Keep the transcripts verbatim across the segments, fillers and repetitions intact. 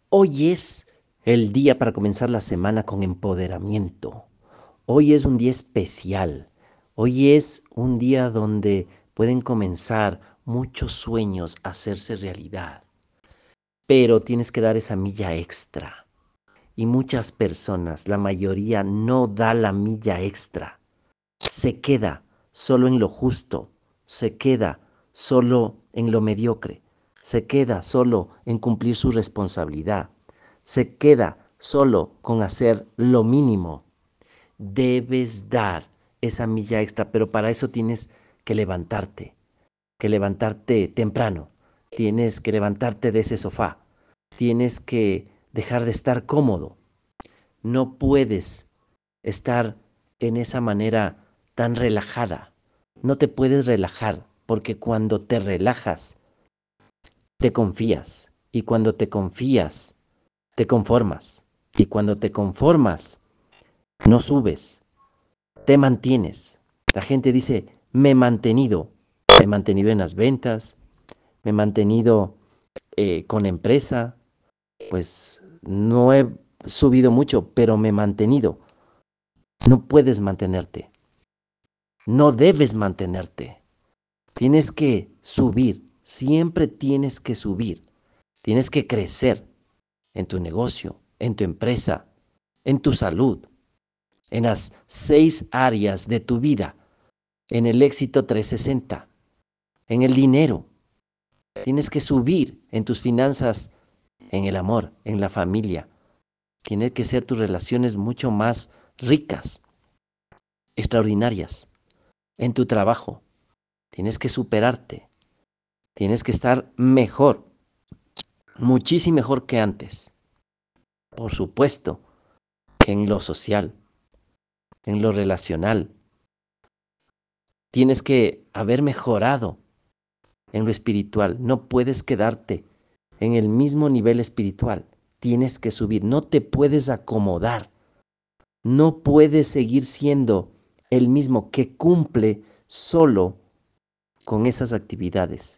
Hoy es el día para comenzar la semana con empoderamiento. Hoy es un día especial. Hoy es un día donde pueden comenzar muchos sueños a hacerse realidad. Pero tienes que dar esa milla extra. Y muchas personas, la mayoría, no da la milla extra. Se queda solo en lo justo. Se queda solo en lo mediocre. Se queda solo en cumplir su responsabilidad. Se queda solo con hacer lo mínimo. Debes dar esa milla extra, pero para eso tienes que levantarte, que levantarte temprano. Tienes que levantarte de ese sofá. Tienes que dejar de estar cómodo. No puedes estar en esa manera tan relajada. No te puedes relajar porque cuando te relajas, te confías. Y cuando te confías, te conformas. Y cuando te conformas, no subes, te mantienes. La gente dice, me he mantenido. Me he mantenido en las ventas, me he mantenido eh, con la empresa. Pues no he subido mucho, pero me he mantenido. No puedes mantenerte. No debes mantenerte. Tienes que subir. Siempre tienes que subir. Tienes que crecer en tu negocio, en tu empresa, en tu salud, en las seis áreas de tu vida, en el éxito trescientos sesenta, en el dinero. Tienes que subir en tus finanzas, en el amor, en la familia. Tienen que ser tus relaciones mucho más ricas, extraordinarias. En tu trabajo, tienes que superarte. Tienes que estar mejor, muchísimo mejor que antes. Por supuesto que en lo social, en lo relacional, tienes que haber mejorado en lo espiritual. No puedes quedarte en el mismo nivel espiritual. Tienes que subir. No te puedes acomodar. No puedes seguir siendo el mismo que cumple solo con esas actividades.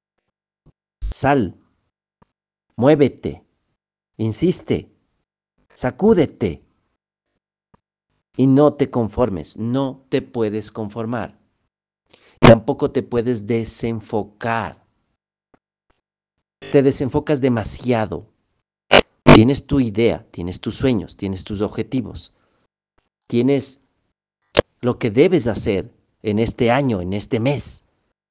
Sal, muévete, insiste, sacúdete y no te conformes. No te puedes conformar. Tampoco te puedes desenfocar. Te desenfocas demasiado. Tienes tu idea, tienes tus sueños, tienes tus objetivos, tienes lo que debes hacer en este año, en este mes.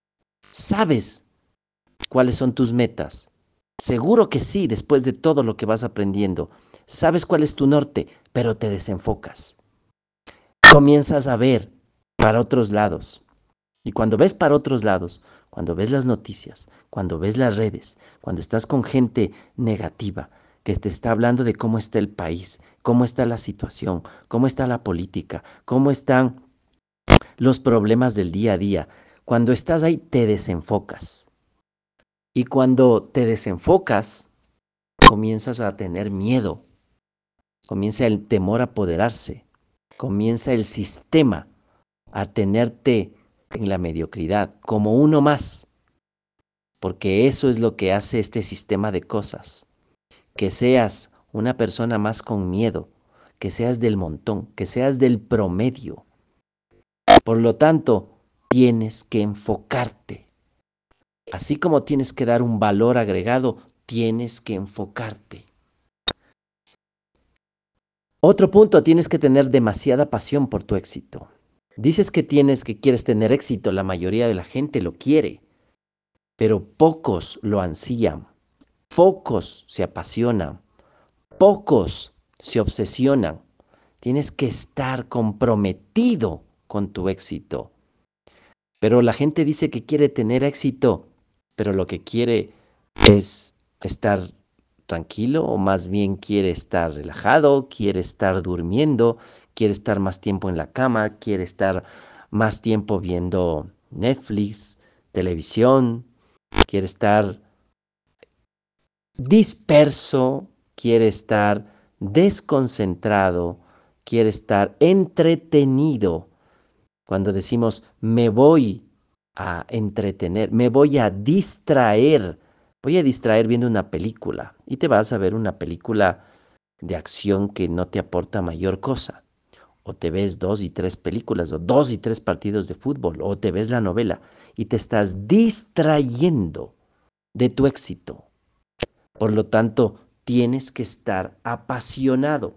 Sabes cuáles son tus metas. Seguro que sí, después de todo lo que vas aprendiendo. Sabes cuál es tu norte, pero te desenfocas. Comienzas a ver para otros lados. Y cuando ves para otros lados, cuando ves las noticias, cuando ves las redes, cuando estás con gente negativa que te está hablando de cómo está el país, cómo está la situación, cómo está la política, cómo están los problemas del día a día, cuando estás ahí te desenfocas. Y cuando te desenfocas, comienzas a tener miedo, comienza el temor a apoderarse, comienza el sistema a tenerte en la mediocridad, como uno más, porque eso es lo que hace este sistema de cosas, que seas una persona más con miedo, que seas del montón, que seas del promedio. Por lo tanto, tienes que enfocarte. Así como tienes que dar un valor agregado, tienes que enfocarte. Otro punto, tienes que tener demasiada pasión por tu éxito. Dices que tienes que quieres tener éxito, la mayoría de la gente lo quiere, pero pocos lo ansían, pocos se apasionan, pocos se obsesionan. Tienes que estar comprometido con tu éxito. Pero la gente dice que quiere tener éxito, pero lo que quiere es estar tranquilo o más bien quiere estar relajado, quiere estar durmiendo, quiere estar más tiempo en la cama, quiere estar más tiempo viendo Netflix, televisión, quiere estar disperso, quiere estar desconcentrado, quiere estar entretenido. Cuando decimos me voy a entretener, me voy a distraer, voy a distraer viendo una película y te vas a ver una película de acción que no te aporta mayor cosa. O te ves dos y tres películas, o dos y tres partidos de fútbol, o te ves la novela y te estás distrayendo de tu éxito. Por lo tanto, tienes que estar apasionado.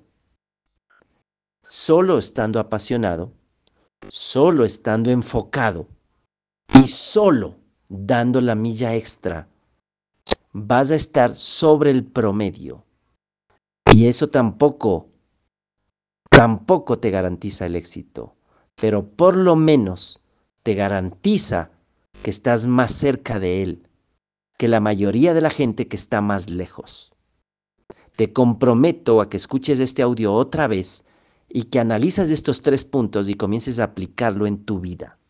Solo estando apasionado, solo estando enfocado y solo dando la milla extra, vas a estar sobre el promedio. Y eso tampoco, tampoco te garantiza el éxito, pero por lo menos te garantiza que estás más cerca de él que la mayoría de la gente que está más lejos. Te comprometo a que escuches este audio otra vez y que analizas estos tres puntos y comiences a aplicarlo en tu vida.